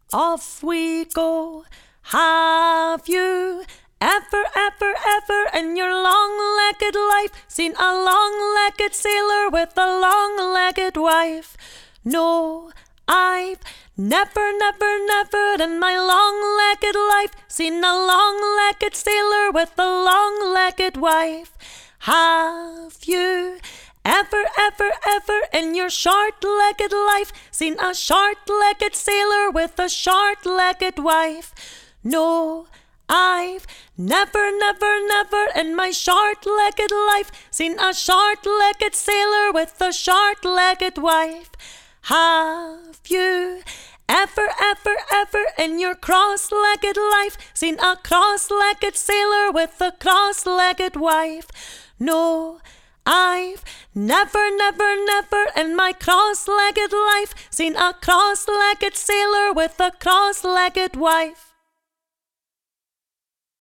Off we go. Have you ever in your long-legged life seen a long-legged sailor with a long-legged wife? No, I've never in my long-legged life seen a long-legged sailor with a long-legged wife. Have you ever in your short-legged life seen a short-legged sailor with a short-legged wife? No, I've never in my short-legged life seen a short-legged sailor with a short-legged wife. Have you ever in your cross-legged life seen a cross-legged sailor with a cross-legged wife? No, I've never in my cross-legged life seen a cross-legged sailor with a cross-legged wife.